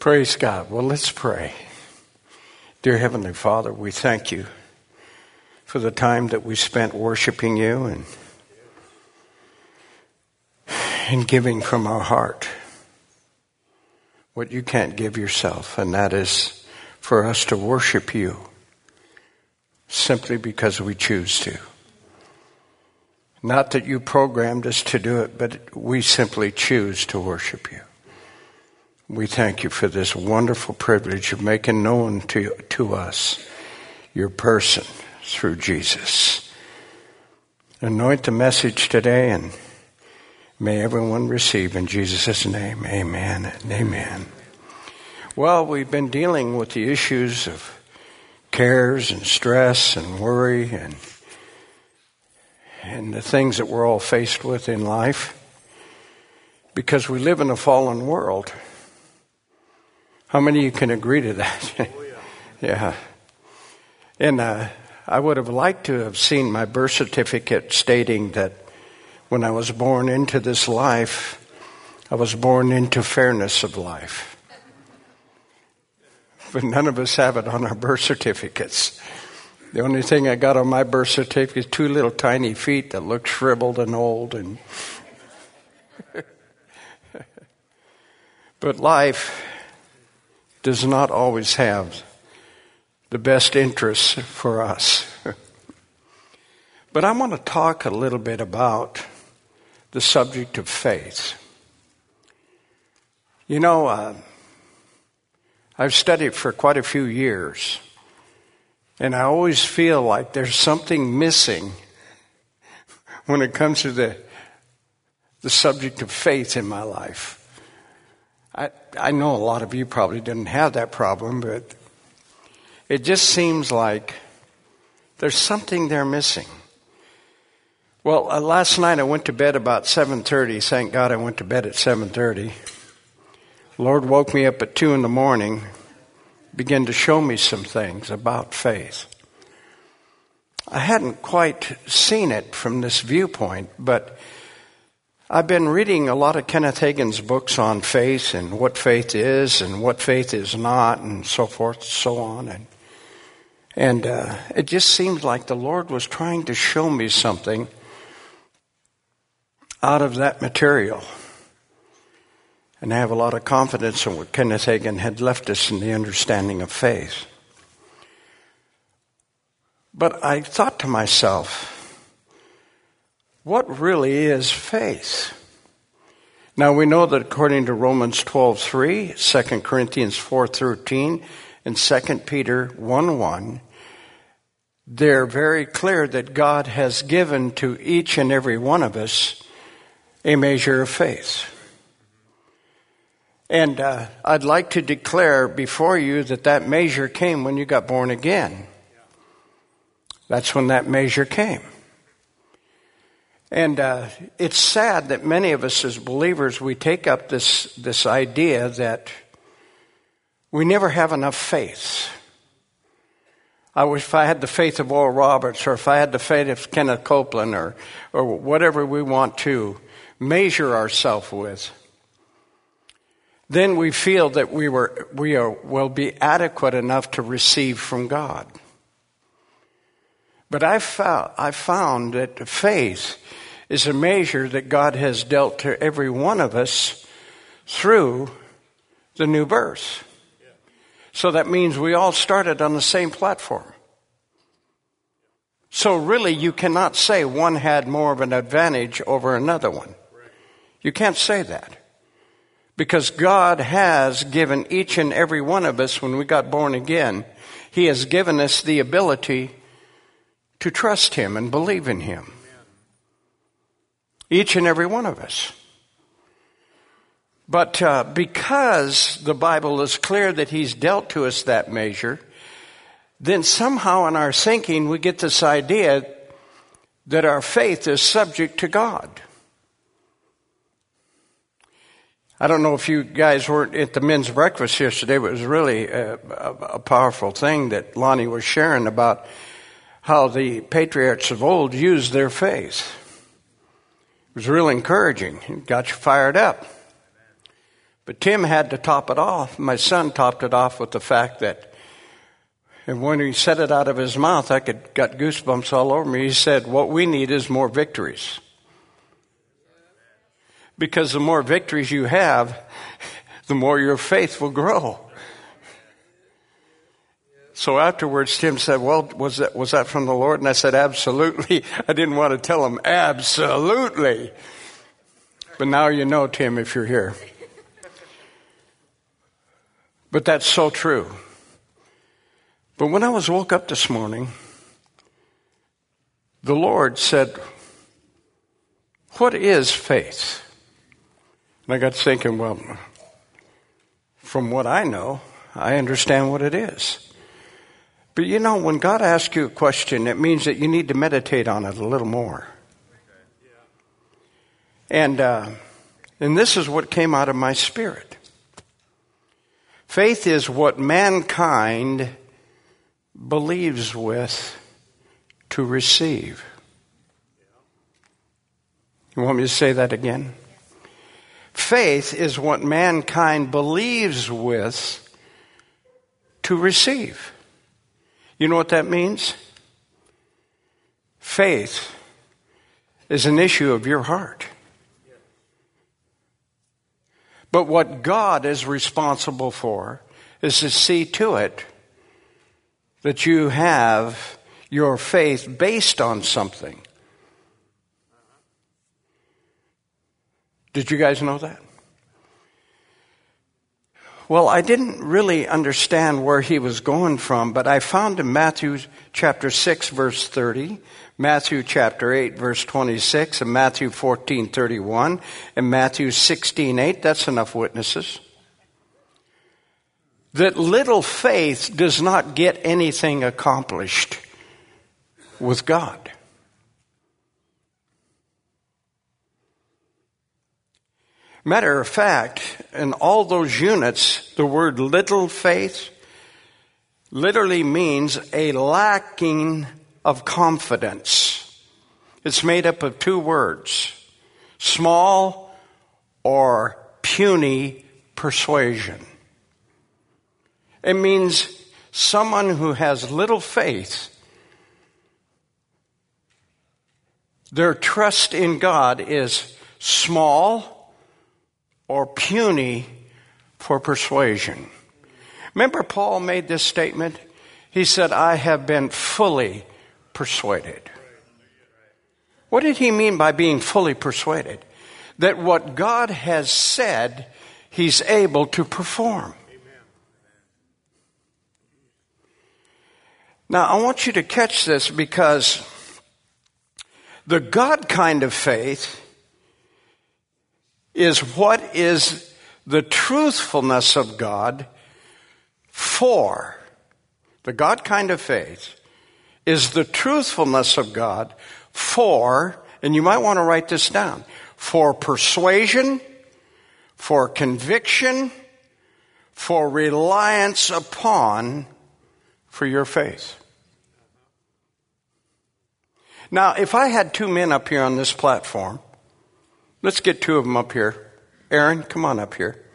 Praise God. Well, let's pray. Dear Heavenly Father, we thank you for the time that we spent worshiping you and giving from our heart what you can't give yourself, and that is for us to worship you simply because we choose to. Not that you programmed us to do it, but we simply choose to worship you. We thank you for this wonderful privilege of making known to us your person through Jesus. Anoint the message today, and may everyone receive in Jesus' name. Amen and amen. Well, we've been dealing with the issues of cares and stress and worry and the things that we're all faced with in life because we live in a fallen world. How many of you can agree to that? Oh, yeah. And I would have liked to have seen my birth certificate stating that when I was born into this life, I was born into fairness of life. But none of us have it on our birth certificates. The only thing I got on my birth certificate is 2 little tiny feet that look shriveled and old. But life does not always have the best interests for us. But I want to talk a little bit about the subject of faith. You know, I've studied for quite a few years, and I always feel like there's something missing when it comes to the subject of faith in my life. I know a lot of you probably didn't have that problem, but it just seems like there's something there missing. Well, last night I went to bed about 7:30. Thank God I went to bed at 7:30. Lord woke me up at 2 a.m, began to show me some things about faith. I hadn't quite seen it from this viewpoint, but I've been reading a lot of Kenneth Hagin's books on faith and what faith is and what faith is not and so forth and so on. And it just seems like the Lord was trying to show me something out of that material. And I have a lot of confidence in what Kenneth Hagin had left us in the understanding of faith. But I thought to myself, what really is faith? Now we know that according to Romans 12:3, 2 Corinthians 4:13, and 2 Peter 1:1, they're very clear that God has given to each and every one of us a measure of faith. And I'd like to declare before you that measure came when you got born again. That's when that measure came. And it's sad that many of us as believers, we take up this idea that we never have enough faith. I wish if I had the faith of Oral Roberts, or if I had the faith of Kenneth Copeland, or whatever we want to measure ourselves with, then we feel that we will be adequate enough to receive from God. But I found that faith is a measure that God has dealt to every one of us through the new birth. So that means we all started on the same platform. So really you cannot say one had more of an advantage over another one. You can't say that. Because God has given each and every one of us, when we got born again, He has given us the ability to trust Him and believe in Him. Each and every one of us. But because the Bible is clear that He's dealt to us that measure, then somehow in our thinking we get this idea that our faith is subject to God. I don't know if you guys weren't at the men's breakfast yesterday, but it was really a powerful thing that Lonnie was sharing about how the patriarchs of old used their faith. It was real encouraging. It got you fired up. But Tim had to top it off. My son topped it off with the fact that, and when he said it out of his mouth, I got goosebumps all over me. He said, what we need is more victories. Because the more victories you have, the more your faith will grow. So afterwards, Tim said, well, was that from the Lord? And I said, absolutely. I didn't want to tell him, absolutely. But now you know, Tim, if you're here. But that's so true. But when I was woke up this morning, the Lord said, what is faith? And I got thinking, well, from what I know, I understand what it is. But you know, when God asks you a question, it means that you need to meditate on it a little more. And this is what came out of my spirit. Faith is what mankind believes with to receive. You want me to say that again? Faith is what mankind believes with to receive. You know what that means? Faith is an issue of your heart. But what God is responsible for is to see to it that you have your faith based on something. Did you guys know that? Well, I didn't really understand where he was going from, but I found in Matthew chapter 6, verse 30, Matthew chapter 8, verse 26, and Matthew 14:31, and Matthew 16:8, that's enough witnesses, that little faith does not get anything accomplished with God. Matter of fact, in all those units, the word little faith literally means a lacking of confidence. It's made up of two words, small or puny persuasion. It means someone who has little faith, their trust in God is small or puny for persuasion. Remember Paul made this statement? He said, I have been fully persuaded. What did he mean by being fully persuaded? That what God has said, he's able to perform. Now, I want you to catch this because the God kind of faith is what is the truthfulness of God for. The God kind of faith is the truthfulness of God for, and you might want to write this down, for persuasion, for conviction, for reliance upon, for your faith. Now, if I had two men up here on this platform, let's get two of them up here. Aaron, come on up here.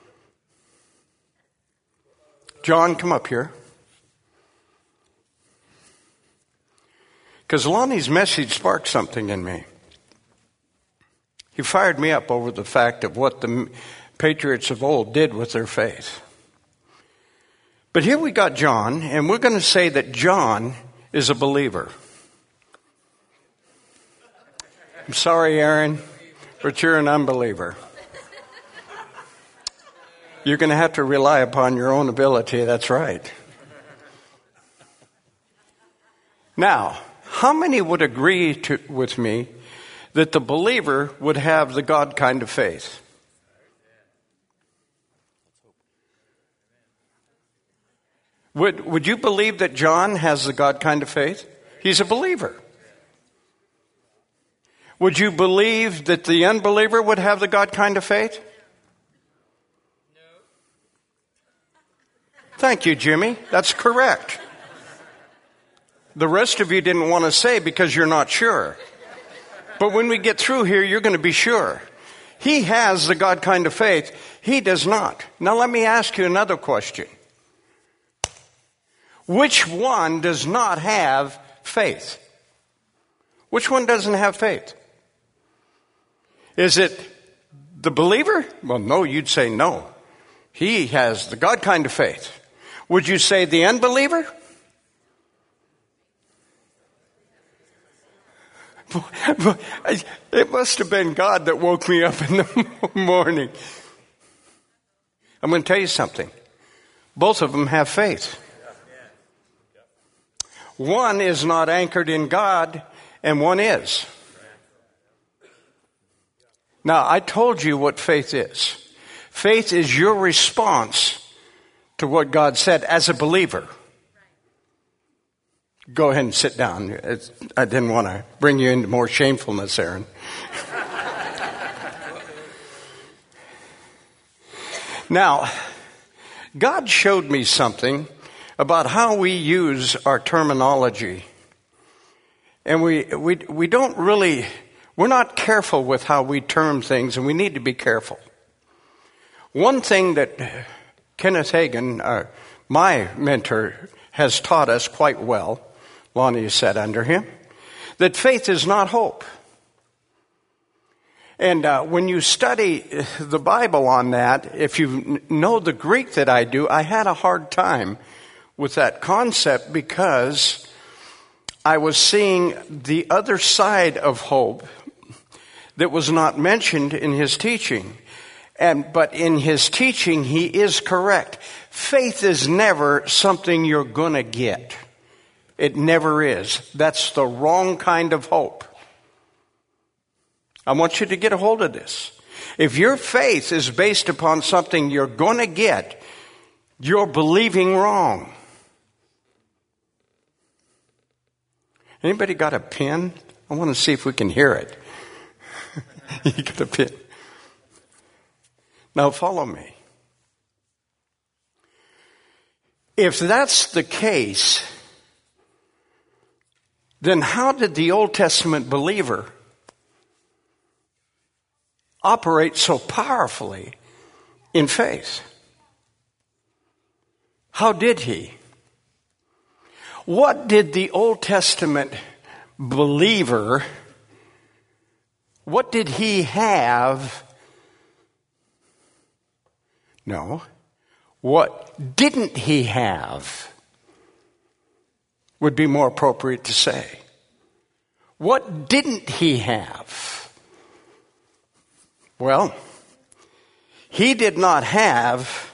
John, come up here. Because Lonnie's message sparked something in me. He fired me up over the fact of what the patriots of old did with their faith. But here we got John, and we're going to say that John is a believer. I'm sorry, Aaron, but you're an unbeliever. You're going to have to rely upon your own ability, that's right. Now, how many would agree with me that the believer would have the God kind of faith? Would you believe that John has the God kind of faith? He's a believer. Would you believe that the unbeliever would have the God kind of faith? No. Thank you, Jimmy. That's correct. The rest of you didn't want to say because you're not sure. But when we get through here, you're going to be sure. He has the God kind of faith. He does not. Now let me ask you another question. Which one does not have faith? Which one doesn't have faith? Is it the believer? Well, no, you'd say no. He has the God kind of faith. Would you say the unbeliever? It must have been God that woke me up in the morning. I'm going to tell you something. Both of them have faith. One is not anchored in God, and one is. Now, I told you what faith is. Faith is your response to what God said as a believer. Go ahead and sit down. I didn't want to bring you into more shamefulness, Aaron. Now, God showed me something about how we use our terminology. And we don't really, we're not careful with how we term things, and we need to be careful. One thing that Kenneth Hagin, my mentor, has taught us quite well, Lonnie sat under him, that faith is not hope. And when you study the Bible on that, if you know the Greek that I do, I had a hard time with that concept because I was seeing the other side of hope that was not mentioned in his teaching. But in his teaching, he is correct. Faith is never something you're going to get. It never is. That's the wrong kind of hope. I want you to get a hold of this. If your faith is based upon something you're going to get, you're believing wrong. Anybody got a pen? I want to see if we can hear it. You got a pen? Now follow me. If that's the case, then how did the Old Testament believer operate so powerfully in faith? How did he? What did the Old Testament believer, what did he have? No. What didn't he have would be more appropriate to say. What didn't he have? Well, he did not have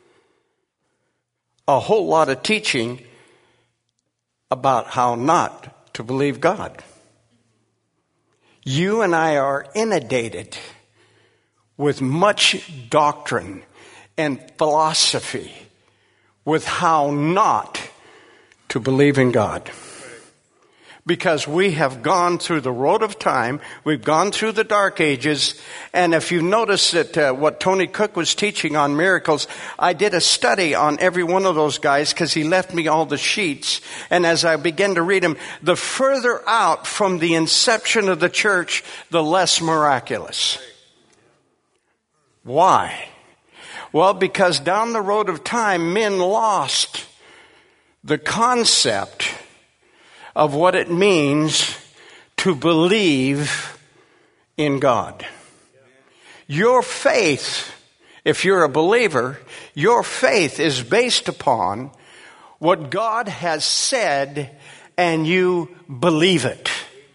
a whole lot of teaching about how not to believe God. You and I are inundated with much doctrine and philosophy with how not to believe in God. Because we have gone through the road of time, we've gone through the dark ages, and if you notice that what Tony Cook was teaching on miracles, I did a study on every one of those guys because he left me all the sheets, and as I began to read them, the further out from the inception of the church, the less miraculous. Why? Well, because down the road of time, men lost the concept of what it means to believe in God. Your faith, if you're a believer, your faith is based upon what God has said and you believe it.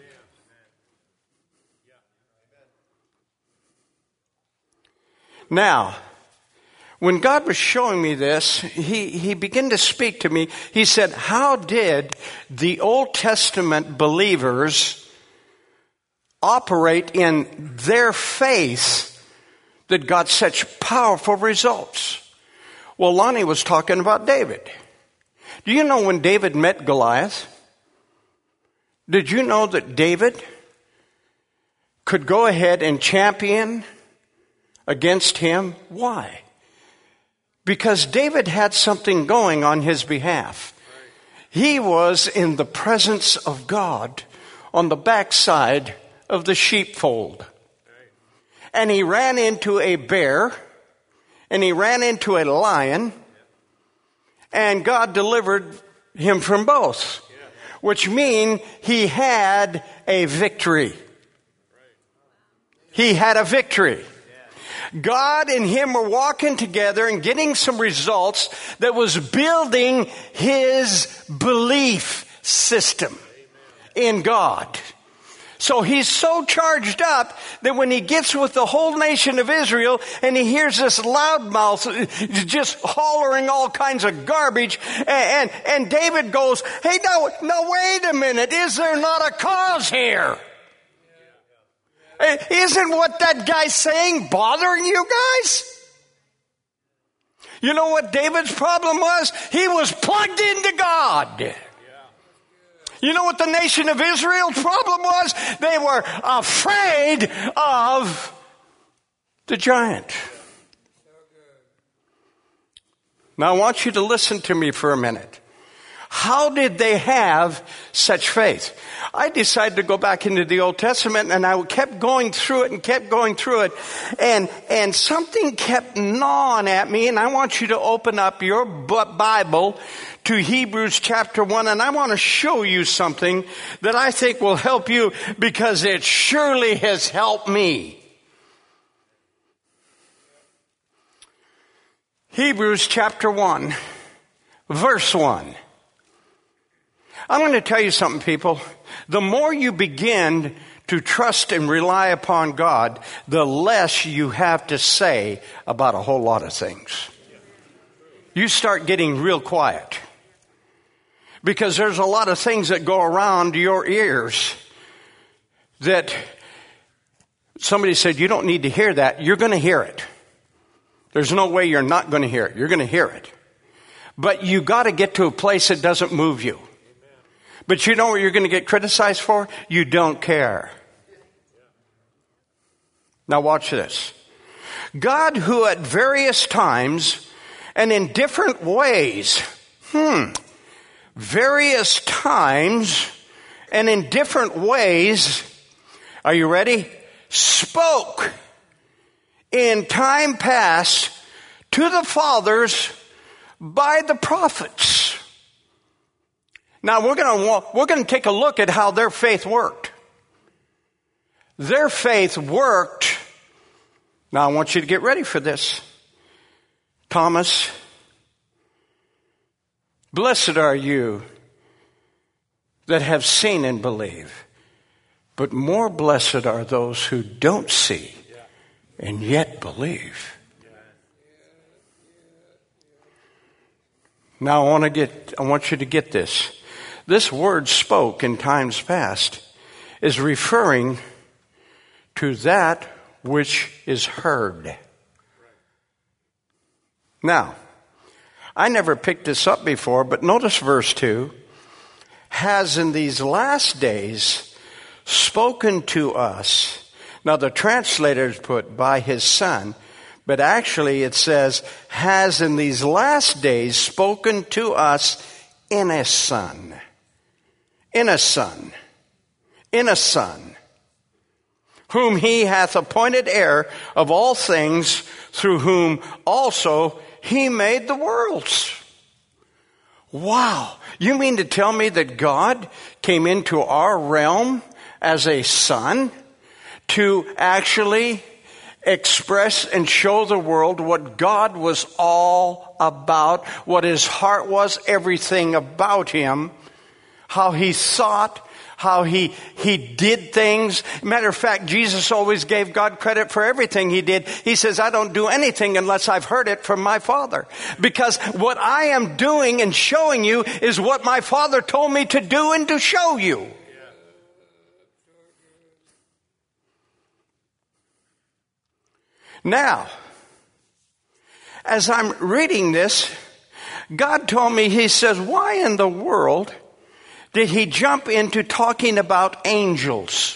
Now, when God was showing me this, he began to speak to me. He said, how did the Old Testament believers operate in their faith that got such powerful results? Well, Lonnie was talking about David. Do you know when David met Goliath? Did you know that David could go ahead and champion against him? Why? Because David had something going on his behalf. He was in the presence of God on the backside of the sheepfold. and he ran into a bear, and he ran into a lion, and God delivered him from both, which means he had a victory. He had a victory. God and him were walking together and getting some results that was building his belief system in God. So he's so charged up that when he gets with the whole nation of Israel and he hears this loudmouth just hollering all kinds of garbage, and David goes, hey, no, wait a minute, is there not a cause here? Isn't what that guy's saying bothering you guys? You know what David's problem was? He was plugged into God. You know what the nation of Israel's problem was? They were afraid of the giant. Now I want you to listen to me for a minute. How did they have such faith? I decided to go back into the Old Testament, and I kept going through it, and something kept gnawing at me, and I want you to open up your Bible to Hebrews chapter 1, and I want to show you something that I think will help you, because it surely has helped me. Hebrews chapter 1, verse 1. I'm going to tell you something, people. The more you begin to trust and rely upon God, the less you have to say about a whole lot of things. You start getting real quiet. Because there's a lot of things that go around your ears that somebody said, you don't need to hear that. You're going to hear it. There's no way you're not going to hear it. You're going to hear it. But you got to get to a place that doesn't move you. But you know what you're going to get criticized for? You don't care. Now watch this. God, who at various times and in different ways, various times and in different ways, are you ready? Spoke in time past to the fathers by the prophets. Now we're going to take a look at how their faith worked. Their faith worked. Now I want you to get ready for this. Thomas, blessed are you that have seen and believe, but more blessed are those who don't see and yet believe. Now I want you to get this. This word spoke in times past is referring to that which is heard. Now, I never picked this up before, but notice verse 2. Has in these last days spoken to us. Now the translators put by his son, but actually it says has in these last days spoken to us in a son. In a son. In a son. Whom he hath appointed heir of all things, through whom also he made the worlds. Wow. You mean to tell me that God came into our realm as a son to actually express and show the world what God was all about, what his heart was, everything about him, how he thought, how he did things. Matter of fact, Jesus always gave God credit for everything he did. He says, I don't do anything unless I've heard it from my Father. Because what I am doing and showing you is what my Father told me to do and to show you. Now, as I'm reading this, God told me, he says, why in the world did he jump into talking about angels?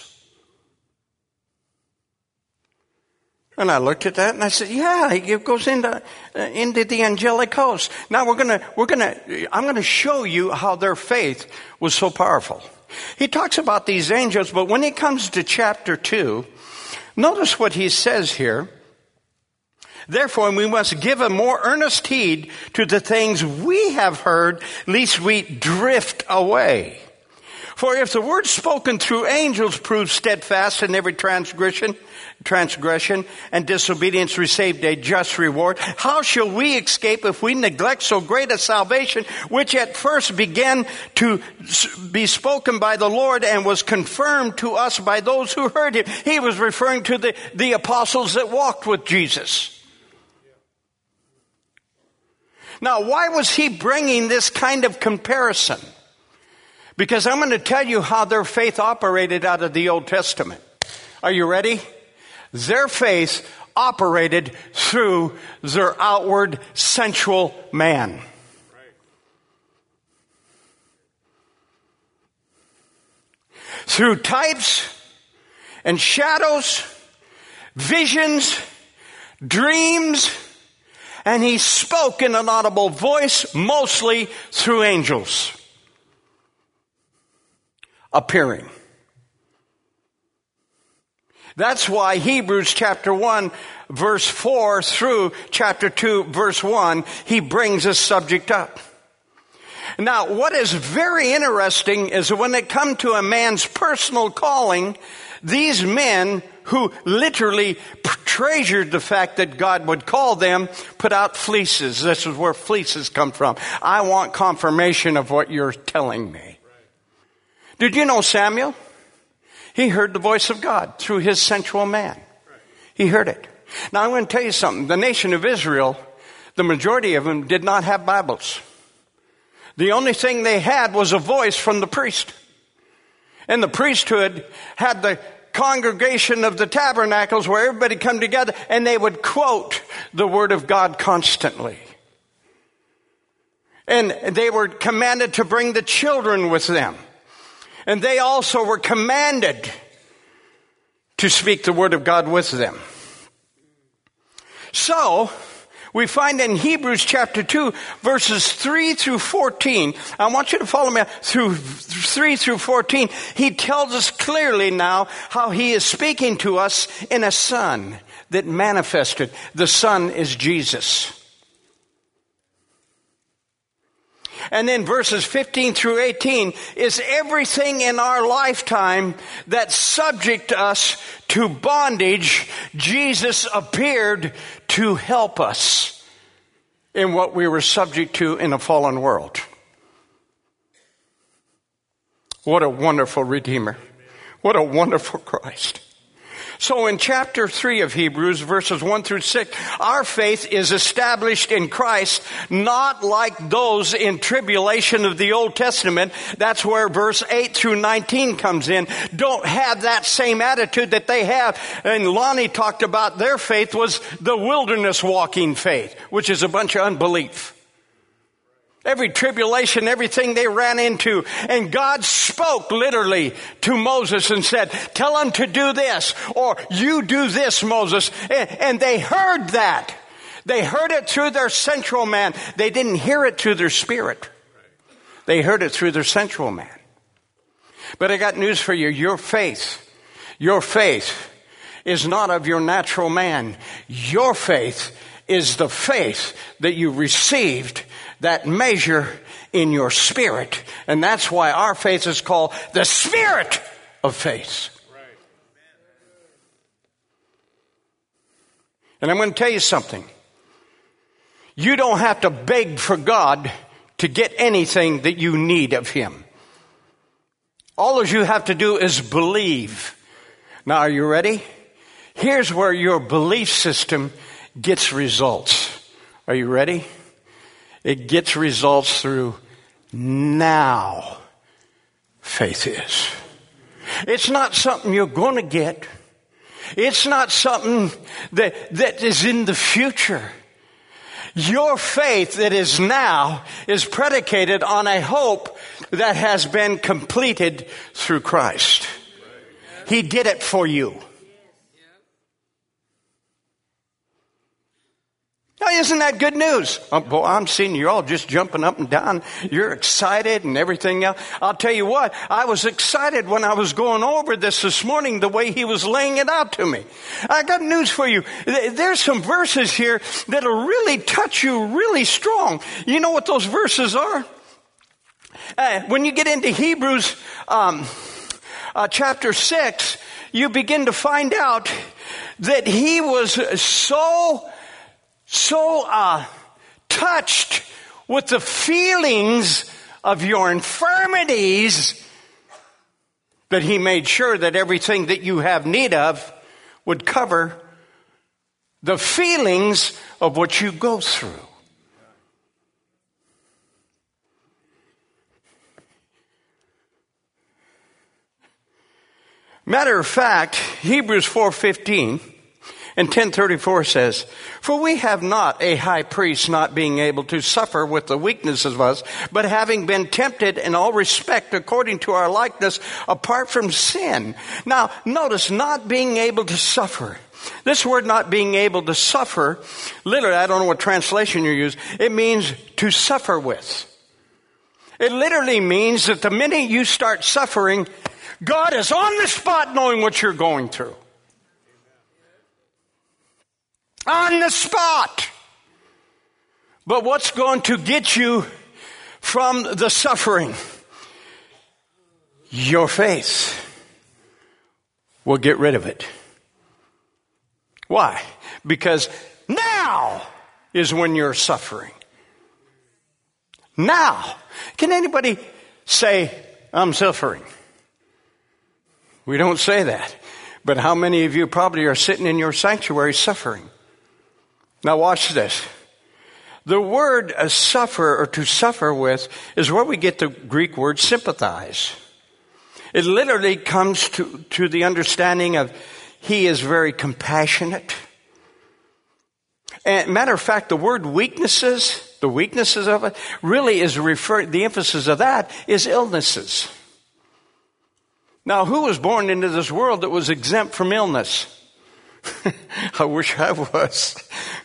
And I looked at that and I said, yeah, it goes into the angelic host. Now I'm gonna show you how their faith was so powerful. He talks about these angels, but when he comes to chapter 2, Notice what he says here. Therefore, we must give a more earnest heed to the things we have heard, lest we drift away. For if the word spoken through angels proves steadfast, and every transgression and disobedience received a just reward, how shall we escape if we neglect so great a salvation, which at first began to be spoken by the Lord and was confirmed to us by those who heard him? He was referring to the apostles that walked with Jesus. Now, why was he bringing this kind of comparison? Because I'm going to tell you how their faith operated out of the Old Testament. Are you ready? Their faith operated through their outward sensual man. Through types and shadows, visions, dreams, and he spoke in an audible voice, mostly through angels appearing. That's why Hebrews chapter 1 verse 4 through chapter 2 verse 1, he brings this subject up. Now, what is very interesting is that when it comes to a man's personal calling, these men who literally treasured the fact that God would call them, put out fleeces. This is where fleeces come from. I want confirmation of what you're telling me. Did you know Samuel? He heard the voice of God through his sensual man. He heard it. Now I'm going to tell you something. The nation of Israel, the majority of them did not have Bibles. The only thing they had was a voice from the priest. And the priesthood had the congregation of the tabernacles where everybody come together and they would quote the word of God constantly. And they were commanded to bring the children with them. And they also were commanded to speak the word of God with them. So, we find in Hebrews chapter 2, verses 3 through 14, I want you to follow me through 3 through 14. He tells us clearly now how he is speaking to us in a Son that manifested. The Son is Jesus. And then verses 15 through 18 is everything in our lifetime that's subject us to bondage. Jesus appeared to help us in what we were subject to in a fallen world. What a wonderful Redeemer. What a wonderful Christ. So in chapter 3 of Hebrews, verses 1 through 6, our faith is established in Christ, not like those in tribulation of the Old Testament. That's where verse 8 through 19 comes in. Don't have that same attitude that they have. And Lonnie talked about their faith was the wilderness walking faith, which is a bunch of unbelief. Every tribulation, everything they ran into. And God spoke literally to Moses and said, tell them to do this, or you do this, Moses. And they heard that. They heard it through their sensual man. They didn't hear it through their spirit. They heard it through their sensual man. But I got news for you. Your faith is not of your natural man. Your faith is the faith that you received, that measure in your spirit. And that's why our faith is called the spirit of faith. Right. And I'm going to tell you something. You don't have to beg for God to get anything that you need of Him. All you have to do is believe. Now, are you ready? Here's where your belief system gets results. Are you ready? It gets results through now faith is. It's not something you're going to get. It's not something that is in the future. Your faith that is now is predicated on a hope that has been completed through Christ. He did it for you. Now, isn't that good news? Oh, boy, I'm seeing you all just jumping up and down. You're excited and everything else. I'll tell you what, I was excited when I was going over this morning, the way he was laying it out to me. I got news for you. There's some verses here that'll really touch you really strong. You know what those verses are? When you get into Hebrews chapter 6, you begin to find out that he was so touched with the feelings of your infirmities that he made sure that everything that you have need of would cover the feelings of what you go through. Matter of fact, Hebrews 4:15 and 10:34 says, "For we have not a high priest not being able to suffer with the weaknesses of us, but having been tempted in all respect according to our likeness, apart from sin." Now, notice, not being able to suffer. This word not being able to suffer, literally, I don't know what translation you use, it means to suffer with. It literally means that the minute you start suffering, God is on the spot knowing what you're going through. On the spot. But what's going to get you from the suffering? Your faith will get rid of it. Why? Because now is when you're suffering. Now. Can anybody say, I'm suffering? We don't say that. But how many of you probably are sitting in your sanctuary suffering? Now watch this. The word suffer or to suffer with is where we get the Greek word sympathize. It literally comes to the understanding of he is very compassionate. And matter of fact, the word weaknesses, the weaknesses of it, really is the emphasis of that is illnesses. Now, who was born into this world that was exempt from illness? I wish I was.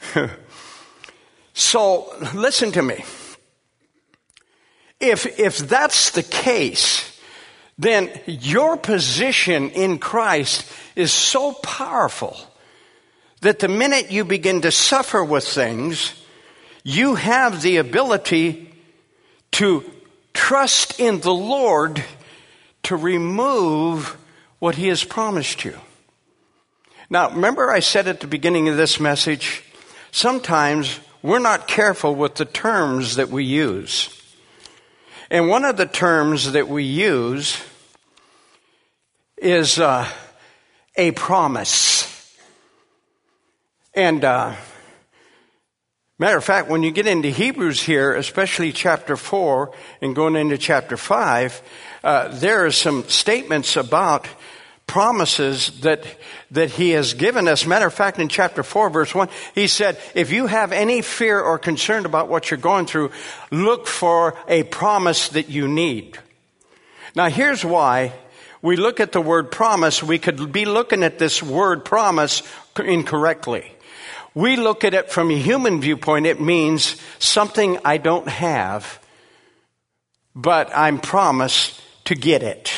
So, listen to me. If that's the case, then your position in Christ is so powerful that the minute you begin to suffer with things, you have the ability to trust in the Lord to remove what he has promised you. Now, remember I said at the beginning of this message, sometimes we're not careful with the terms that we use. And one of the terms that we use is a promise. And matter of fact, when you get into Hebrews here, especially chapter 4 and going into chapter 5, there are some statements about promises that he has given us. Matter of fact, in chapter 4, verse 1, he said, if you have any fear or concern about what you're going through, look for a promise that you need. Now, here's why we look at the word promise. We could be looking at this word promise incorrectly. We look at it from a human viewpoint. It means something I don't have, but I'm promised to get it.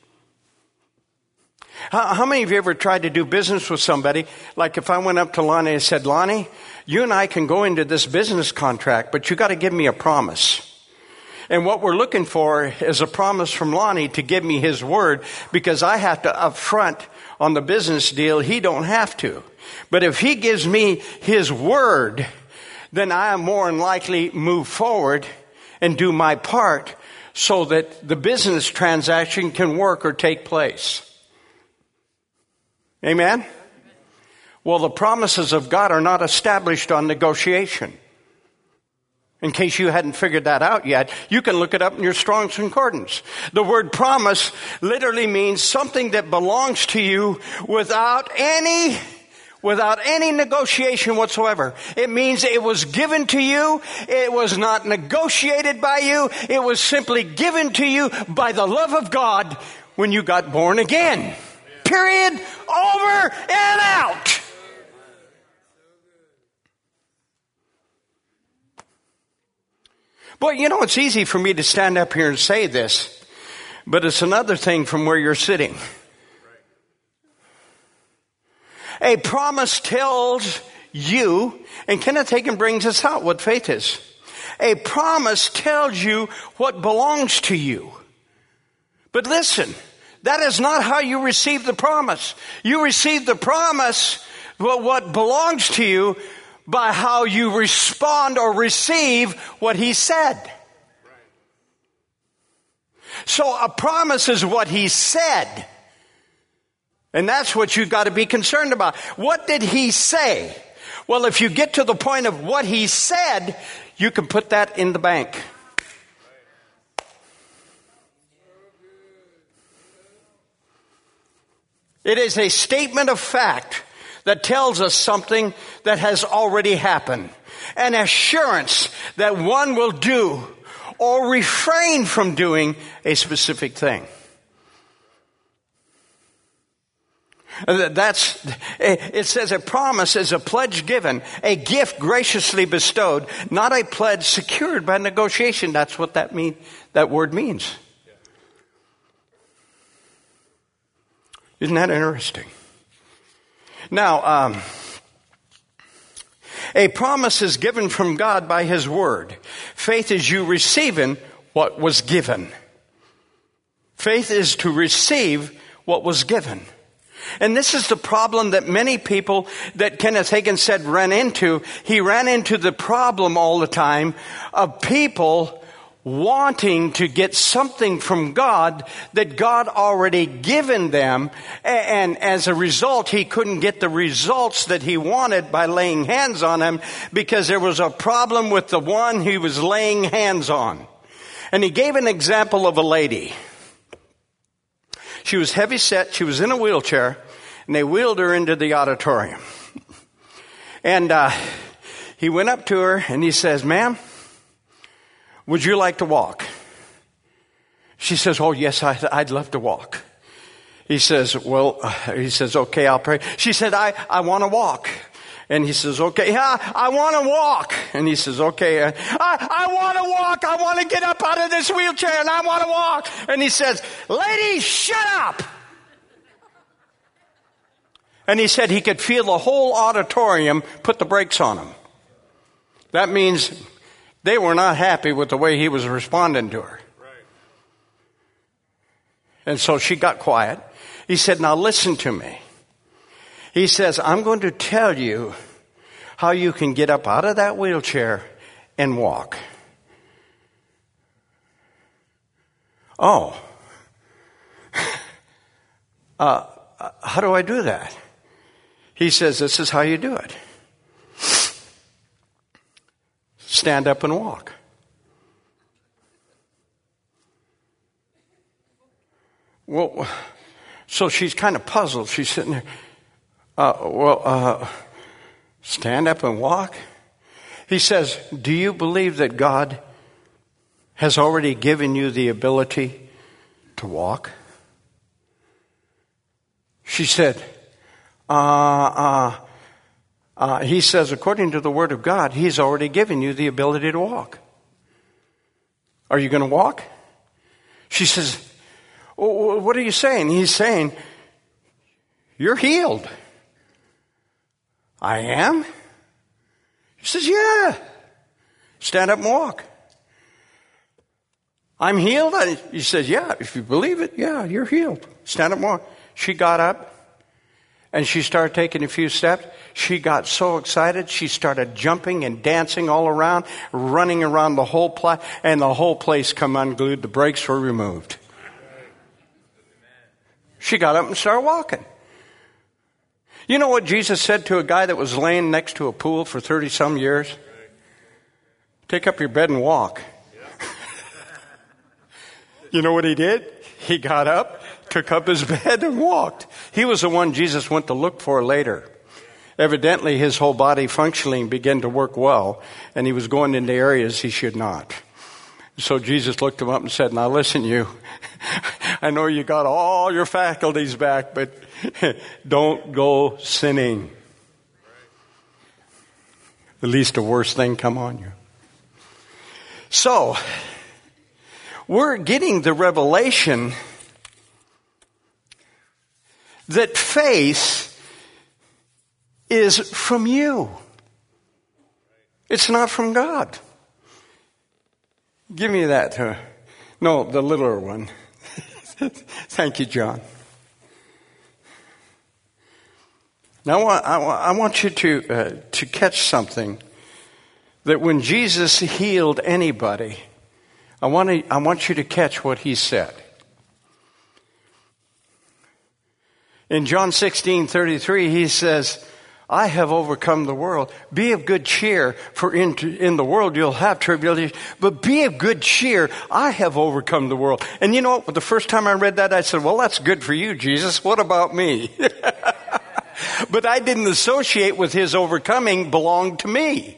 How many of you ever tried to do business with somebody? Like if I went up to Lonnie and said, Lonnie, you and I can go into this business contract, but you got to give me a promise. And what we're looking for is a promise from Lonnie to give me his word, because I have to upfront on the business deal. He don't have to. But if he gives me his word, then I am more than likely move forward and do my part so that the business transaction can work or take place. Amen? Well, the promises of God are not established on negotiation. In case you hadn't figured that out yet, you can look it up in your Strong's Concordance. The word promise literally means something that belongs to you without any negotiation whatsoever. It means it was given to you. It was not negotiated by you. It was simply given to you by the love of God when you got born again. Period. Over and out. Boy, it's easy for me to stand up here and say this, but it's another thing from where you're sitting. A promise tells you, and Kenneth Hagin brings us out what faith is. A promise tells you what belongs to you. But listen, that is not how you receive the promise. You receive the promise, what belongs to you, by how you respond or receive what he said. So a promise is what he said. And that's what you've got to be concerned about. What did he say? Well, if you get to the point of what he said, you can put that in the bank. It is a statement of fact that tells us something that has already happened. An assurance that one will do or refrain from doing a specific thing. It says a promise is a pledge given, a gift graciously bestowed, not a pledge secured by negotiation. That's what that word means. Isn't that interesting? Now, a promise is given from God by his word. Faith is you receiving what was given. Faith is to receive what was given. And this is the problem that many people that Kenneth Hagin said ran into. He ran into the problem all the time of people wanting to get something from God that God already given them. And as a result, he couldn't get the results that he wanted by laying hands on him because there was a problem with the one he was laying hands on. And he gave an example of a lady. She was heavy set. She was in a wheelchair, and they wheeled her into the auditorium. And he went up to her, and he says, "Ma'am, would you like to walk?" She says, "Oh, yes, I'd love to walk." He says, "Okay, I'll pray." She said, I want to walk. And he says, "Okay, yeah, I want to walk." And he says, "Okay, I want to walk. I want to get up out of this wheelchair and I want to walk." And he says, "Lady, shut up." And he said he could feel the whole auditorium put the brakes on him. That means they were not happy with the way he was responding to her. And so she got quiet. He said, "Now listen to me." He says, "I'm going to tell you how you can get up out of that wheelchair and walk." "Oh, how do I do that?" He says, "This is how you do it. Stand up and walk." Well, so she's kind of puzzled. She's sitting there. Stand up and walk? He says, "Do you believe that God has already given you the ability to walk?" She said, he says, "According to the Word of God, He's already given you the ability to walk. Are you going to walk?" She says, "What are you saying?" He's saying, "You're healed." "I am?" He says, "Yeah. Stand up and walk." "I'm healed?" He says, "Yeah, if you believe it, yeah, you're healed. Stand up and walk." She got up and she started taking a few steps. She got so excited, she started jumping and dancing all around, running around the whole place, and the whole place come unglued. The brakes were removed. She got up and started walking. You know what Jesus said to a guy that was laying next to a pool for 30-some years? "Take up your bed and walk." You know what he did? He got up, took up his bed and walked. He was the one Jesus went to look for later. Evidently, his whole body functioning began to work well, and he was going into areas he should not. So Jesus looked him up and said, "Now listen, you. I know you got all your faculties back, but don't go sinning. At least the worst thing come on you." So, we're getting the revelation that faith is from you. It's not from God. Give me that. No, the littler one. Thank you, John. Now, I want you to catch something. That when Jesus healed anybody, I want you to catch what he said. In John 16:33, he says, I have overcome the world. Be of good cheer, for in the world you'll have tribulation. But be of good cheer, I have overcome the world. And you know what? The first time I read that, I said, well, that's good for you, Jesus. What about me? But I didn't associate with his overcoming belonged to me.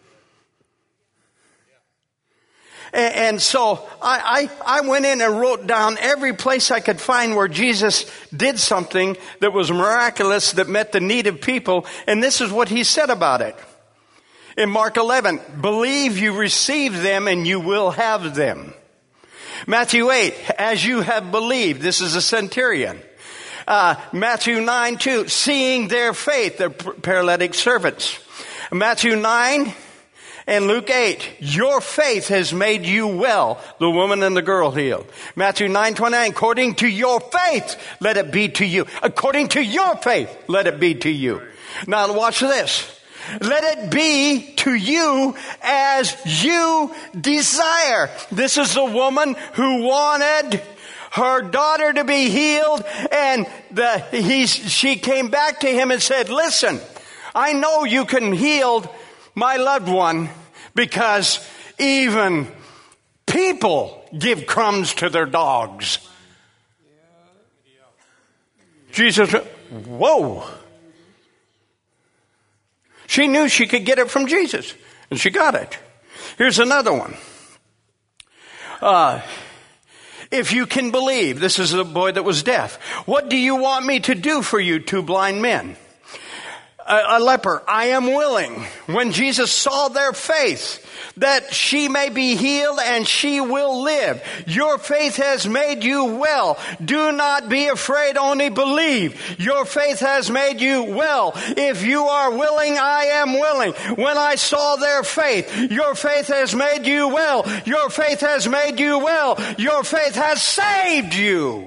And so I went in and wrote down every place I could find where Jesus did something that was miraculous, that met the need of people. And this is what he said about it. In Mark 11, believe you receive them and you will have them. Matthew 8, as you have believed. This is a centurion. Matthew 9:2, seeing their faith, the paralytic servants. Matthew 9 and Luke 8, your faith has made you well, the woman and the girl healed. Matthew 9:29, according to your faith, let it be to you. According to your faith, let it be to you. Now watch this. Let it be to you as you desire. This is a woman who wanted her daughter to be healed, and she came back to him and said, listen, I know you can heal my loved one because even people give crumbs to their dogs. Jesus, whoa. She knew she could get it from Jesus, and she got it. Here's another one. If you can believe, this is the boy that was deaf. What do you want me to do for you, two blind men? A leper, I am willing. When Jesus saw their faith, that she may be healed and she will live. Your faith has made you well. Do not be afraid, only believe. Your faith has made you well. If you are willing, I am willing. When I saw their faith, your faith has made you well. Your faith has made you well. Your faith has saved you.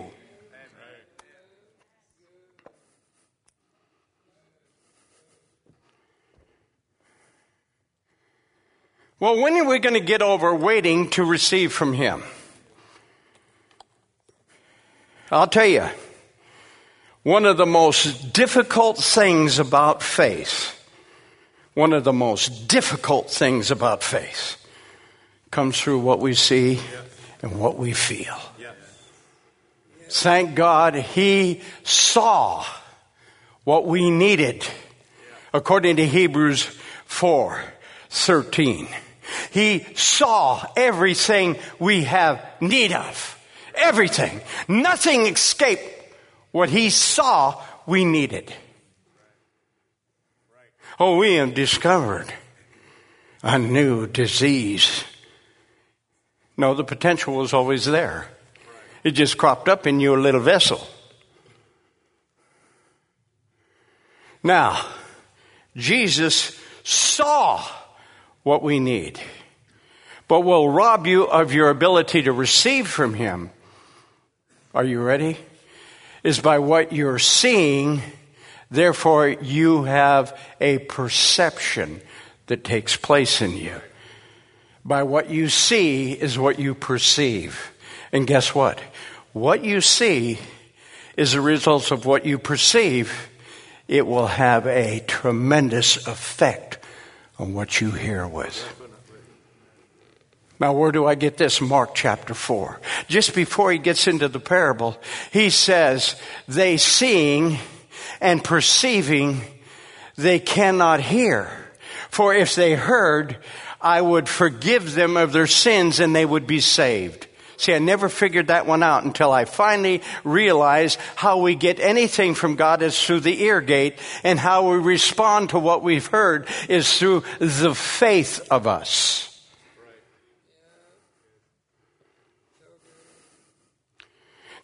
Well, when are we going to get over waiting to receive from him? I'll tell you, one of the most difficult things about faith, comes through what we see and what we feel. Thank God he saw what we needed, according to Hebrews 4:13. He saw everything we have need of. Everything. Nothing escaped what he saw we needed. Oh, we have discovered a new disease. No, the potential was always there. It just cropped up in your little vessel. Now, Jesus saw what we need, but will rob you of your ability to receive from him. Are you ready? Is by what you're seeing. Therefore, you have a perception that takes place in you. By what you see is what you perceive. And guess what? What you see is a result of what you perceive. It will have a tremendous effect on what you hear with. Now, where do I get this? Mark chapter 4. Just before he gets into the parable, he says, they seeing and perceiving, they cannot hear. For if they heard, I would forgive them of their sins and they would be saved. See, I never figured that one out until I finally realized how we get anything from God is through the ear gate, and how we respond to what we've heard is through the faith of us.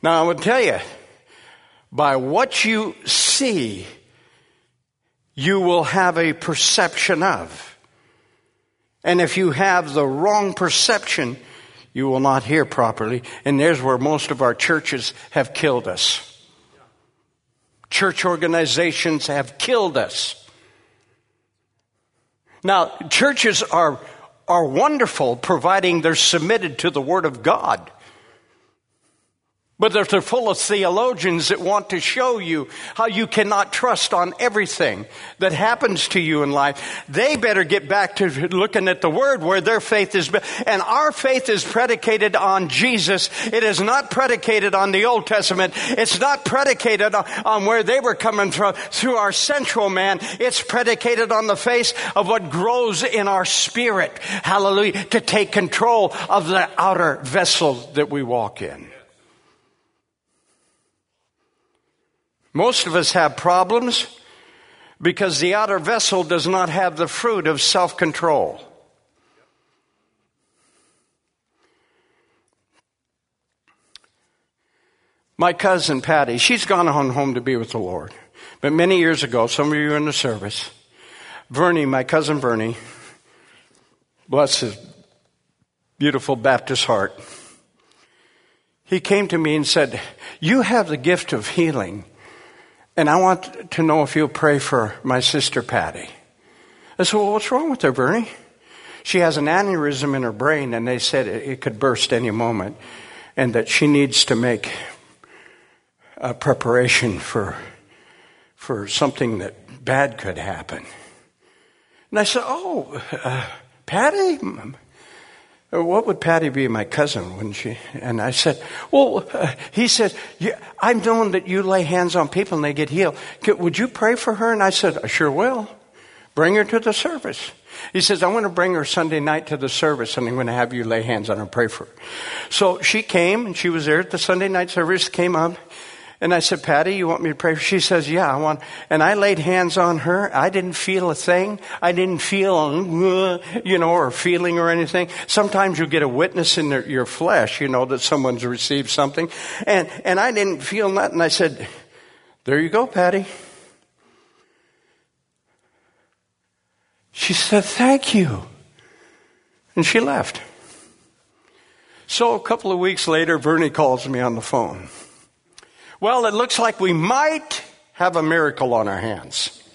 Now, I will tell you, by what you see, you will have a perception of. And if you have the wrong perception, you will not hear properly. And there's where most of our churches have killed us. Church organizations have killed us. Now, churches are wonderful, providing they're submitted to the Word of God. But they're full of theologians that want to show you how you cannot trust on everything that happens to you in life. They better get back to looking at the Word where their faith is. And our faith is predicated on Jesus. It is not predicated on the Old Testament. It's not predicated on where they were coming from through our central man. It's predicated on the face of what grows in our spirit. Hallelujah. To take control of the outer vessel that we walk in. Most of us have problems because the outer vessel does not have the fruit of self-control. My cousin Patty, she's gone on home to be with the Lord. But many years ago, some of you are in the service, Vernie, my cousin Vernie, bless his beautiful Baptist heart, he came to me and said, "You have the gift of healing. And I want to know if you'll pray for my sister Patty." I said, "Well, what's wrong with her, Bernie?" "She has an aneurysm in her brain, and they said it could burst any moment, and that she needs to make a preparation for something that bad could happen." And I said, Patty? What would Patty be, my cousin, wouldn't she? And I said, he said, "I've known that you lay hands on people and they get healed. Would you pray for her?" And I said, "I sure will. Bring her to the service." He says, "I want to bring her Sunday night to the service, and I'm going to have you lay hands on her and pray for her." So she came, and she was there at the Sunday night service, came up. And I said, "Patty, you want me to pray?" She says, "Yeah, I want." And I laid hands on her. I didn't feel a thing. I didn't feel, or feeling or anything. Sometimes you get a witness in your flesh, that someone's received something. And I didn't feel nothing. I said, "There you go, Patty." She said, "Thank you." And she left. So a couple of weeks later, Vernie calls me on the phone. "Well, it looks like we might have a miracle on our hands."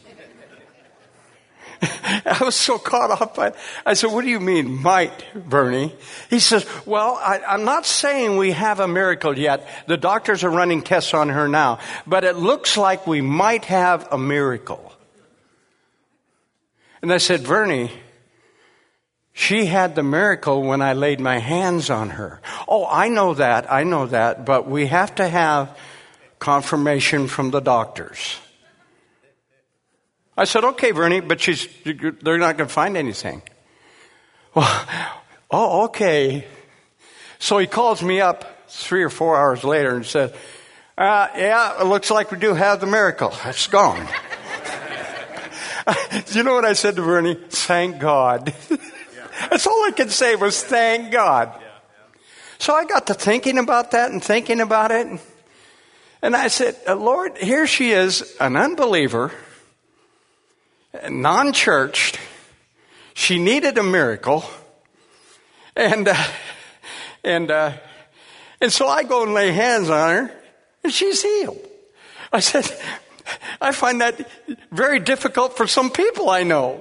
I was so caught up by it. I said, "What do you mean, might, Bernie?" He says, "Well, I'm not saying we have a miracle yet. The doctors are running tests on her now. But it looks like we might have a miracle." And I said, "Vernie, she had the miracle when I laid my hands on her." "Oh, I know that. But we have to have confirmation from the doctors." I said, "Okay, Vernie, but they're not going to find anything." "Well, okay." So he calls me up 3 or 4 hours later and says, "Yeah, it looks like we do have the miracle. It's gone." You know what I said to Vernie? "Thank God." That's all I could say was thank God. So I got to thinking about that and thinking about it. And I said, "Lord, here she is, an unbeliever, non-churched. She needed a miracle. And so I go and lay hands on her, and she's healed." I said, I find that very difficult for some people I know.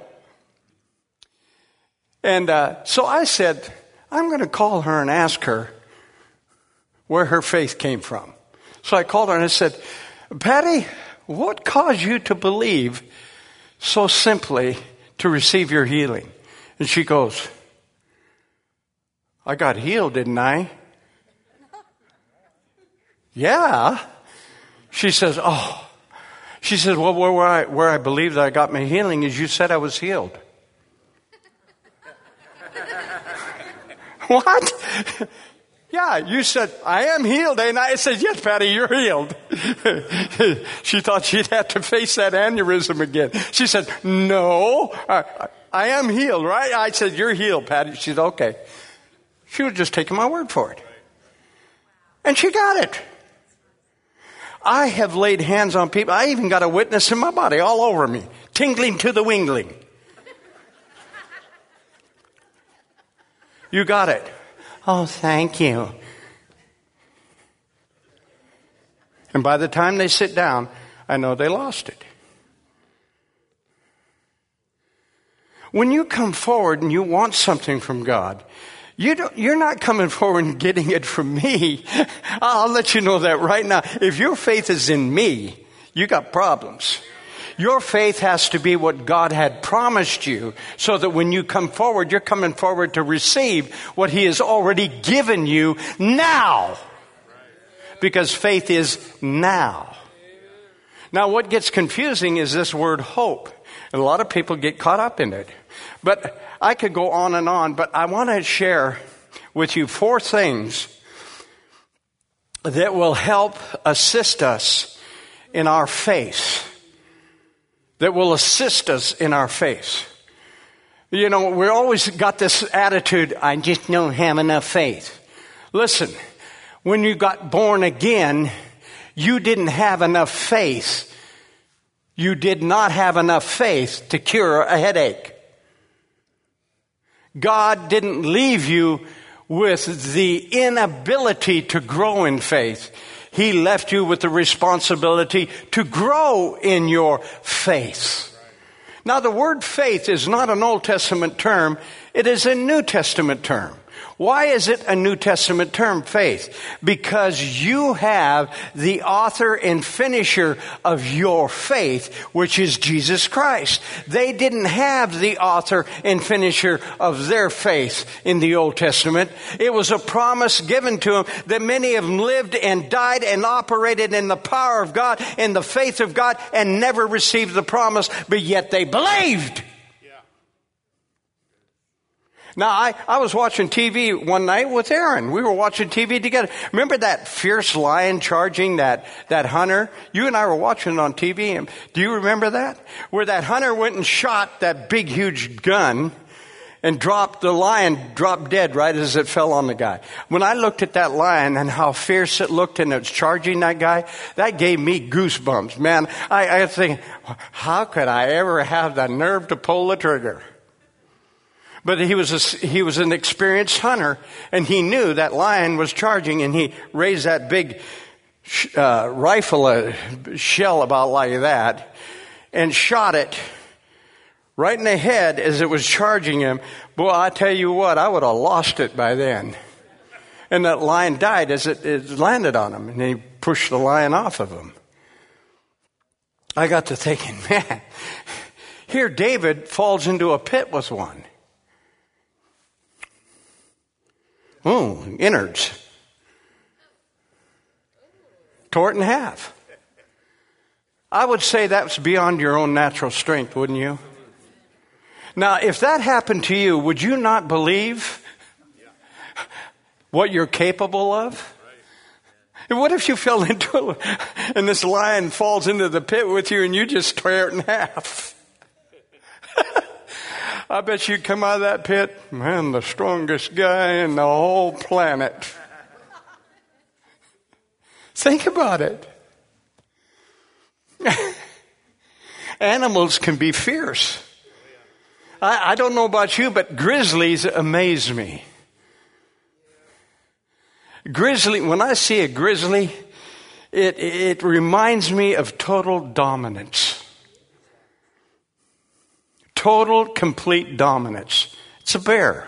And so I said, I'm going to call her and ask her where her faith came from. So I called her and I said, "Patty, what caused you to believe so simply to receive your healing?" And she goes, "I got healed, didn't I?" "Yeah." She says, "Well, where I believe that I got my healing is you said I was healed." "What?" "Yeah, you said, I am healed, ain't I?" I said, "Yes, Patty, you're healed." She thought she'd have to face that aneurysm again. She said, "No, I am healed, right?" I said, "You're healed, Patty." She said, "Okay." She was just taking my word for it. And she got it. I have laid hands on people. I even got a witness in my body all over me, tingling to the wingling. You got it. Oh, thank you. And by the time they sit down, I know they lost it. When you come forward and you want something from God, you're not coming forward and getting it from me. I'll let you know that right now. If your faith is in me, you got problems. Your faith has to be what God had promised you, so that when you come forward, you're coming forward to receive what He has already given you now. Because faith is now. Now, what gets confusing is this word hope. And a lot of people get caught up in it. But I could go on, but I want to share with you 4 things that will help assist us in our faith. That will assist us in our faith. You know, we always got this attitude, I just don't have enough faith. Listen, when you got born again, you didn't have enough faith. You did not have enough faith to cure a headache. God didn't leave you with the inability to grow in faith. He left you with the responsibility to grow in your faith. Now, the word faith is not an Old Testament term. It is a New Testament term. Why is it a New Testament term, faith? Because you have the author and finisher of your faith, which is Jesus Christ. They didn't have the author and finisher of their faith in the Old Testament. It was a promise given to them that many of them lived and died and operated in the power of God, in the faith of God, and never received the promise, but yet they believed. Now, I was watching TV one night with Aaron. We were watching TV together. Remember that fierce lion charging that hunter? You and I were watching it on TV. And do you remember that? Where that hunter went and shot that big, huge gun and the lion dropped dead right as it fell on the guy. When I looked at that lion and how fierce it looked and it was charging that guy, that gave me goosebumps. Man, I was thinking, how could I ever have the nerve to pull the trigger? But he was an experienced hunter, and he knew that lion was charging, and he raised that big rifle shell about like that and shot it right in the head as it was charging him. Boy, I tell you what, I would have lost it by then. And that lion died as it landed on him, and he pushed the lion off of him. I got to thinking, man, here David falls into a pit with one. Oh, innards. Tore it in half. I would say that's beyond your own natural strength, wouldn't you? Now, if that happened to you, would you not believe what you're capable of? And what if you fell into it and this lion falls into the pit with you and you just tear it in half? I bet you'd come out of that pit, man, the strongest guy in the whole planet. Think about it. Animals can be fierce. I don't know about you, but grizzlies amaze me. When I see a grizzly, it reminds me of total dominance. Total, complete dominance. It's a bear.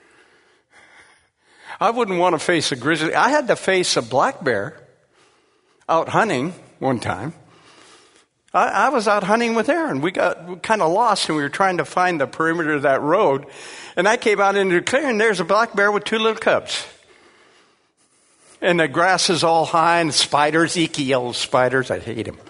I wouldn't want to face a grizzly. I had to face a black bear out hunting one time. I was out hunting with Aaron. We got kind of lost and we were trying to find the perimeter of that road. And I came out into the clearing. There's a black bear with 2 little cubs. And the grass is all high and spiders, eeky yellow spiders. I hate them.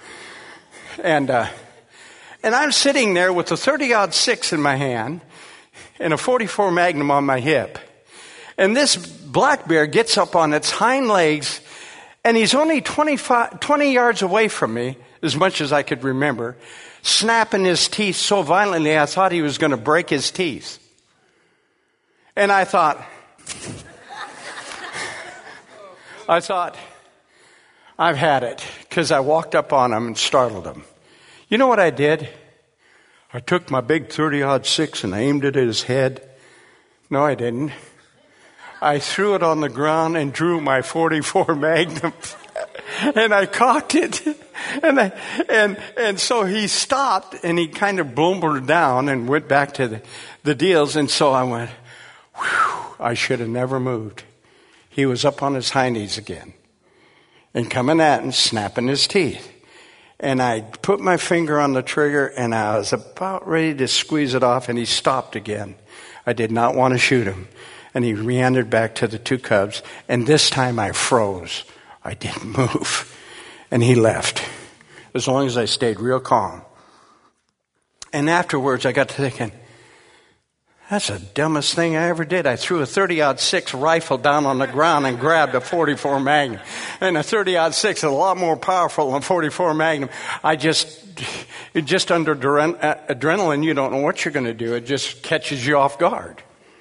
And I'm sitting there with a 30-06 in my hand and a 44 Magnum on my hip. And this black bear gets up on its hind legs, and he's only 20 yards away from me, as much as I could remember, snapping his teeth so violently I thought he was going to break his teeth. And I thought, I've had it. because I walked up on him and startled him. You know what I did? I took my big 30-06 and I aimed it at his head. No, I didn't. I threw it on the ground and drew my .44 Magnum. And I cocked it. And so he stopped and he kind of blumbered down and went back to the deals. And so I went, whew, I should have never moved. He was up on his hind knees again and coming at and snapping his teeth. And I put my finger on the trigger and I was about ready to squeeze it off and he stopped again. I did not want to shoot him. And he re-entered back to the two cubs. And this time I froze. I didn't move. And he left. As long as I stayed real calm. And afterwards I got to thinking, that's the dumbest thing I ever did. I threw a 30-06 rifle down on the ground and grabbed a .44 Magnum. And a 30-06 is a lot more powerful than a .44 Magnum. Just under adrenaline, you don't know what you're going to do. It just catches you off guard.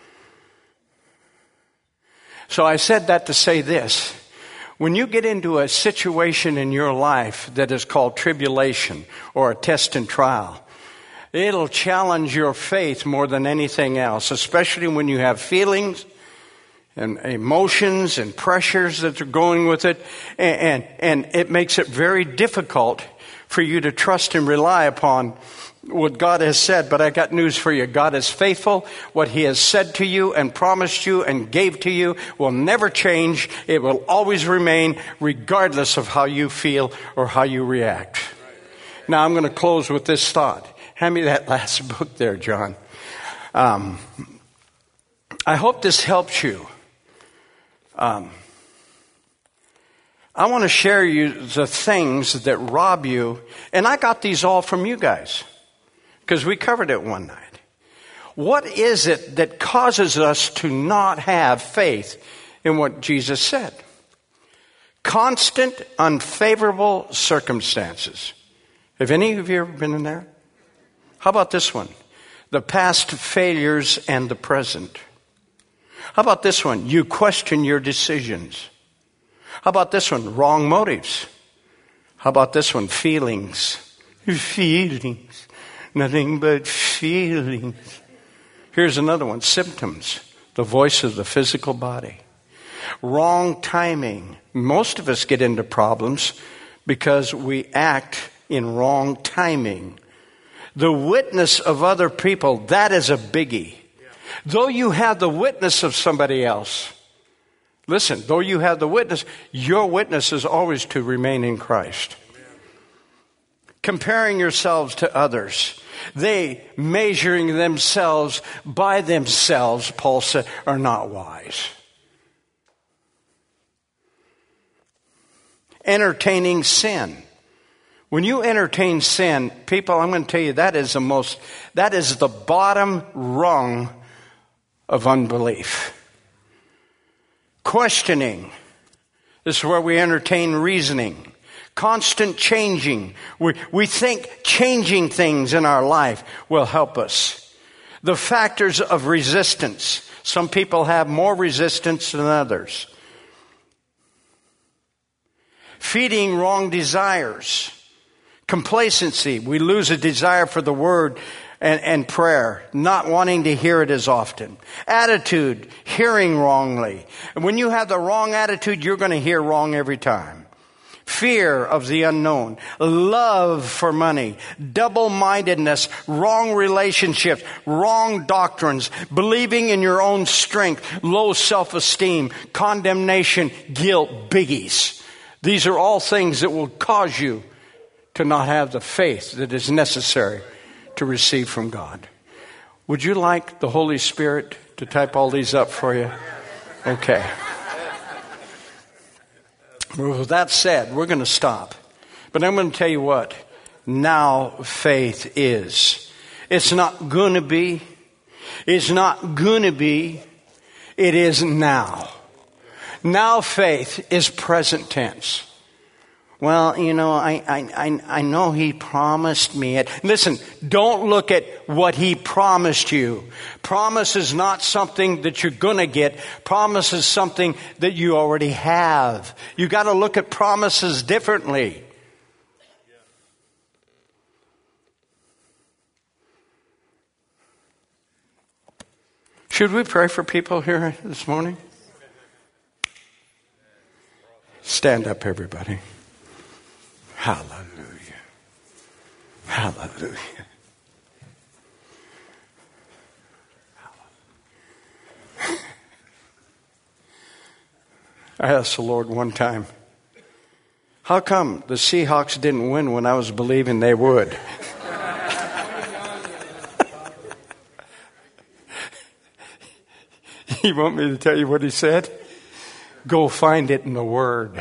So I said that to say this. When you get into a situation in your life that is called tribulation or a test and trial, it'll challenge your faith more than anything else, especially when you have feelings and emotions and pressures that are going with it. And it makes it very difficult for you to trust and rely upon what God has said. But I got news for you. God is faithful. What He has said to you and promised you and gave to you will never change. It will always remain regardless of how you feel or how you react. Now I'm going to close with this thought. Hand me that last book there, John. I hope this helps you. I want to share you the things that rob you. And I got these all from you guys because we covered it one night. What is it that causes us to not have faith in what Jesus said? Constant, unfavorable circumstances. Have any of you ever been in there? How about this one? The past failures and the present. How about this one? You question your decisions. How about this one? Wrong motives. How about this one? Feelings. Feelings. Nothing but feelings. Here's another one. Symptoms. The voice of the physical body. Wrong timing. Most of us get into problems because we act in wrong timing. The witness of other people, that is a biggie. Though you have the witness of somebody else, listen, though you have the witness, your witness is always to remain in Christ. Comparing yourselves to others. They, measuring themselves by themselves, Paul said, are not wise. Entertaining sin. When you entertain sin, people, I'm going to tell you, that is the bottom rung of unbelief. Questioning. This is where we entertain reasoning. Constant changing. We think changing things in our life will help us. The factors of resistance. Some people have more resistance than others. Feeding wrong desires. Complacency. We lose a desire for the word and prayer, not wanting to hear it as often. Attitude, hearing wrongly. And when you have the wrong attitude, you're going to hear wrong every time. Fear of the unknown. Love for money. Double-mindedness. Wrong relationships. Wrong doctrines. Believing in your own strength. Low self-esteem. Condemnation. Guilt. Biggies. These are all things that will cause you to not have the faith that is necessary to receive from God. Would you like the Holy Spirit to type all these up for you? Okay. Well, with that said, we're going to stop. But I'm going to tell you what. Now faith is. It's not going to be. It's not going to be. It is now. Now faith is present tense. Well, you know, I know He promised me it. Listen, don't look at what He promised you. Promise is not something that you're going to get. Promise is something that you already have. You got to look at promises differently. Should we pray for people here this morning? Stand up, everybody. Hallelujah. Hallelujah. I asked the Lord one time, how come the Seahawks didn't win when I was believing they would? You want me to tell you what he said? Go find it in the Word.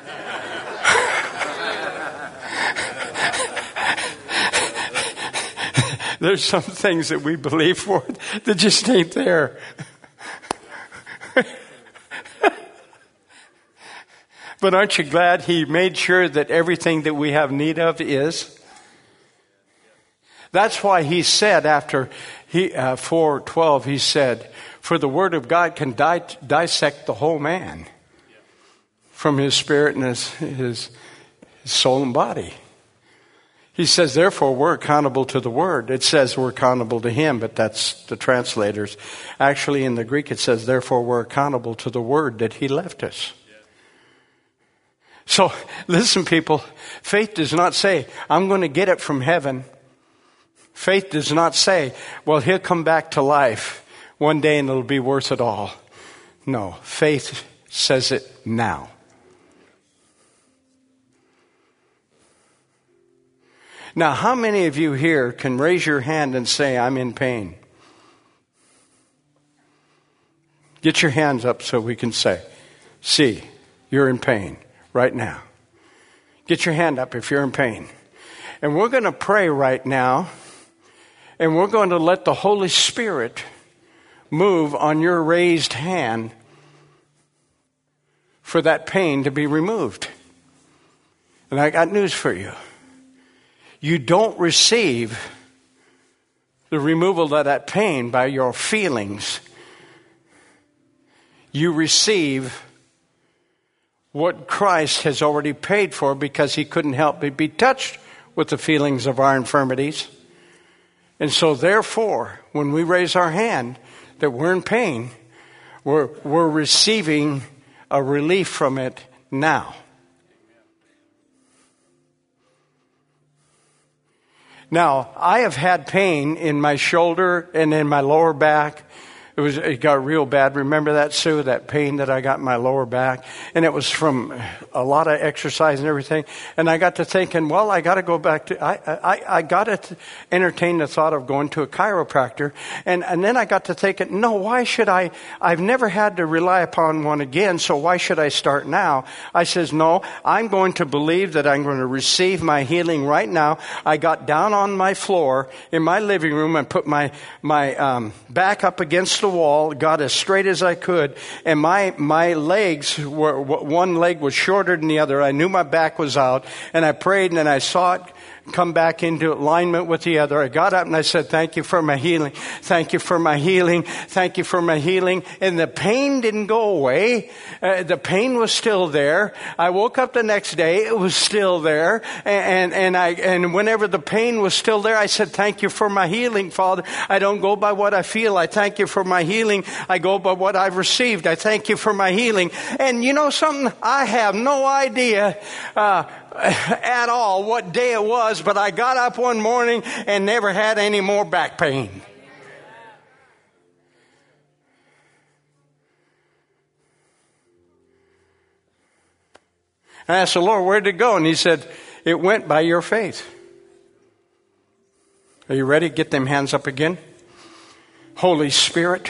There's some things that we believe for that just ain't there. But aren't you glad he made sure that everything that we have need of is? That's why he said after 4:12, he said, for the word of God can dissect the whole man from his spirit and his soul and body. He says, therefore, we're accountable to the word. It says we're accountable to him, but that's the translators. Actually, in the Greek, it says, therefore, we're accountable to the word that he left us. So, listen, people, faith does not say, I'm going to get it from heaven. Faith does not say, well, he'll come back to life one day and it'll be worth it all. No, faith says it now. Now, how many of you here can raise your hand and say, I'm in pain? Get your hands up so we can say, see, you're in pain right now. Get your hand up if you're in pain. And we're going to pray right now, and we're going to let the Holy Spirit move on your raised hand for that pain to be removed. And I got news for you. You don't receive the removal of that pain by your feelings. You receive what Christ has already paid for because he couldn't help but be touched with the feelings of our infirmities. And so therefore, when we raise our hand that we're in pain, we're receiving a relief from it now. Now, I have had pain in my shoulder and in my lower back. It got real bad. Remember that, Sue? That pain that I got in my lower back? And it was from a lot of exercise and everything. And I got to thinking, well, I got to go back to, I got to entertain the thought of going to a chiropractor. And then I got to thinking, no, why should I've never had to rely upon one again, so why should I start now? I says, no, I'm going to believe that I'm going to receive my healing right now. I got down on my floor in my living room and put my back up against the wall, got as straight as I could, and my legs were, one leg was shorter than the other. I knew my back was out, and I prayed, and then I saw it come back into alignment with the other. I got up and I said, thank you for my healing. Thank you for my healing. Thank you for my healing. And the pain didn't go away. The pain was still there. I woke up the next day. It was still there. And whenever the pain was still there, I said, thank you for my healing, Father. I don't go by what I feel. I thank you for my healing. I go by what I've received. I thank you for my healing. And you know something? I have no idea, at all what day it was, but I got up one morning and never had any more back pain. I asked the Lord, where'd it go? And he said, it went by your faith. Are you ready? Get them hands up again. Holy Spirit,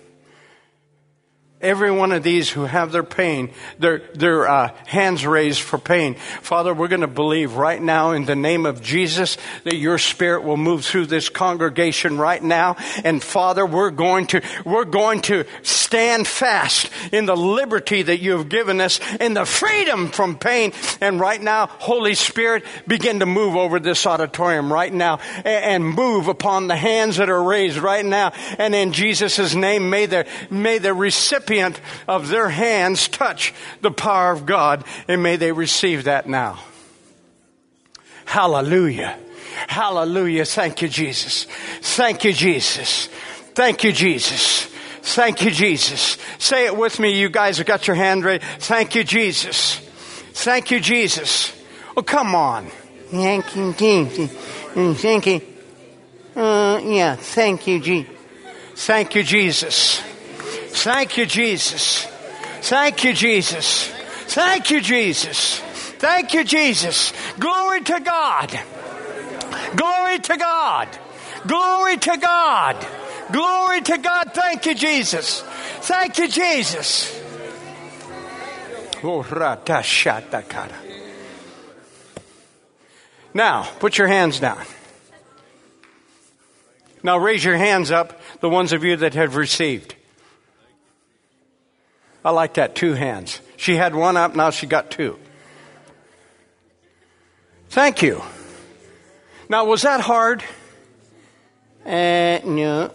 every one of these who have their pain, their hands raised for pain. Father, we're going to believe right now in the name of Jesus that your Spirit will move through this congregation right now. And Father, we're going to stand fast in the liberty that you have given us, in the freedom from pain. And right now, Holy Spirit, begin to move over this auditorium right now and move upon the hands that are raised right now. And in Jesus' name, may the recipient of their hands touch the power of God, and may they receive that now. Hallelujah. Hallelujah. Thank you, Jesus. Thank you, Jesus. Thank you, Jesus. Thank you, Jesus. Say it with me. You guys have got your hand ready. Thank you, Jesus. Thank you, Jesus. Oh, come on. Thank you, Jesus. Thank you. Yeah, thank you, Jesus. Thank you, Jesus. Thank you, Jesus. Thank you, Jesus. Thank you, Jesus. Thank you, Jesus. Glory to God. Glory to God. Glory to God. Glory to God. Thank you, Jesus. Thank you, Jesus. Now, put your hands down. Now raise your hands up, the ones of you that have received. I like that, 2 hands. She had one up, now she got 2. Thank you. Now, was that hard? No.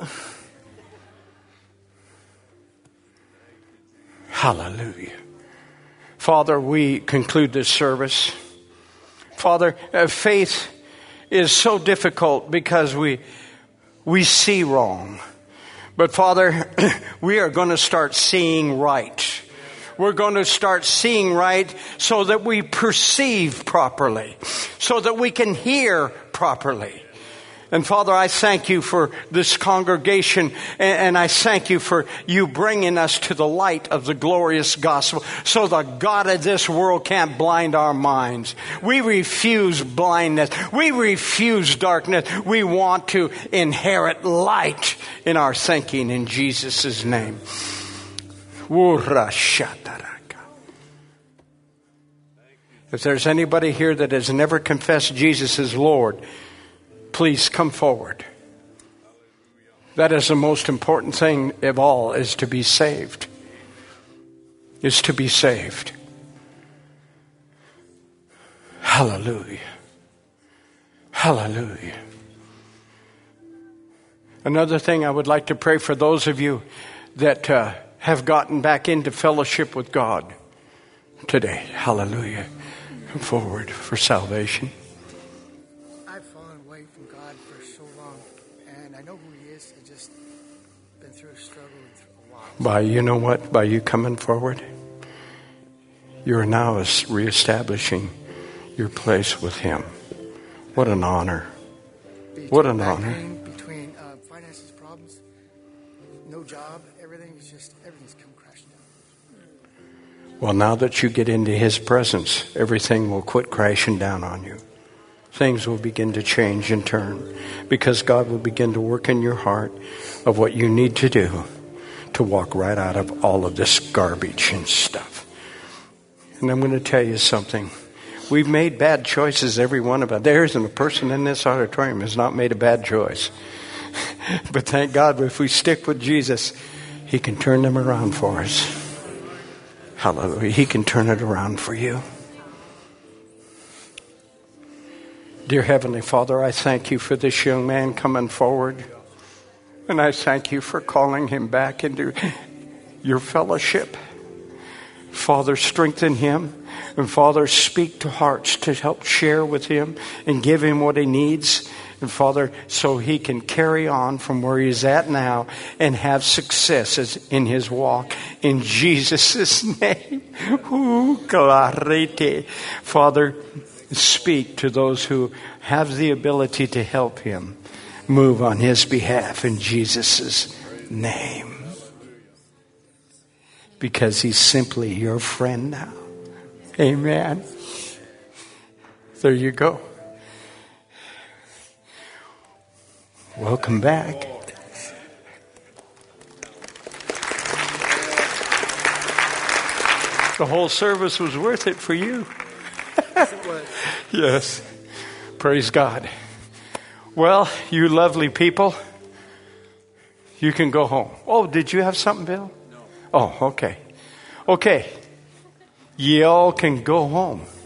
Hallelujah. Father, we conclude this service. Father, faith is so difficult because we see wrong. But Father, we are going to start seeing right. We're going to start seeing right so that we perceive properly, so that we can hear properly. And Father, I thank you for this congregation, and I thank you for you bringing us to the light of the glorious gospel so the God of this world can't blind our minds. We refuse blindness. We refuse darkness. We want to inherit light in our thinking in Jesus' name. If there's anybody here that has never confessed Jesus as Lord, please come forward. That is the most important thing of all, is to be saved. Is to be saved. Hallelujah. Hallelujah. Another thing I would like to pray for those of you that have gotten back into fellowship with God today. Hallelujah. Come forward for salvation. I've fallen away from God for so long, and I know who He is. I've just been through a struggle a while. By, you know what? By you coming forward, you're now reestablishing your place with Him. What an honor. What an honor. Between finances problems, no job, everything's come crashing down. Well, now that you get into His presence, everything will quit crashing down on you. Things will begin to change and turn, because God will begin to work in your heart of what you need to do to walk right out of all of this garbage and stuff. And I'm going to tell you something. We've made bad choices, every one of us. There isn't a person in this auditorium who has not made a bad choice. But thank God, if we stick with Jesus, He can turn them around for us. Hallelujah. He can turn it around for you. Dear Heavenly Father, I thank you for this young man coming forward. And I thank you for calling him back into your fellowship. Father, strengthen him. And Father, speak to hearts to help share with him and give him what he needs. And Father, so he can carry on from where he's at now and have success in his walk. In Jesus' name. Father, speak to those who have the ability to help him move on his behalf in Jesus' name. Because he's simply your friend now. Amen. There you go. Welcome back. The whole service was worth it for you. Yes. Praise God. Well, you lovely people, you can go home. Oh, did you have something, Bill? No. Oh, okay. Okay. Y'all can go home.